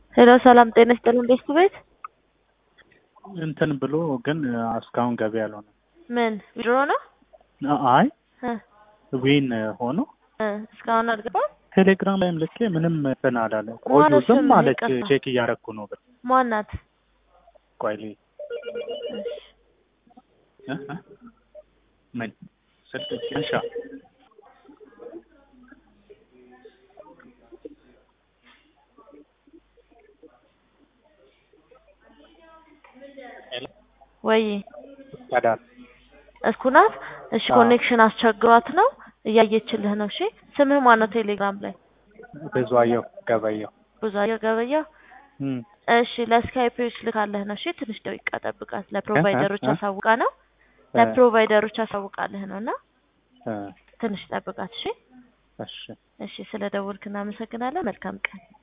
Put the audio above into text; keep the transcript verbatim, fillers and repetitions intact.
ሄሎ ሰላም ጤና ይስጥልኝ ቤስት ቤት እንትን ብሎ ግን እስካሁን ገቢ ያልሆነ ምን ዊድሮ ነው? አይ እ ዊን ሆኖ እ እስካሁን አልገባም። ቴሌግራም ላይም ልኬ ምንም እንትን አላለ። ቆዩ ማነው ዝም ስምህ? አለች። ይቅርታ። ቼክ እያደረኩ ነው ብር ማናት? ቆይ ልይ እ እ ምን ስልክ እንሻ ወይ ታዳር እስኩ ናት። እሺ ኮኔክሽን አስቸግሯት ነው እያየችልህ ነው። እሺ ስምህ ማነው ቴሌግራም ላይ? ብዙአየሁ ገበየሁ። ብዙአየሁ ገበየሁ። እም እሺ ለስካይፕ ልካለህ ነው። እሺ ትንሽ ደቂቃ ጠብቃት። ለፕሮቫይደሮች እ እ አሳውቃ ነው ለፕሮቫይደሮች አሳውቃለህ ነውና እ ትንሽ ጠብቃት። እሺ እሺ እሺ ስለደወልክ እናመሰግናለን። መልካም ቀን።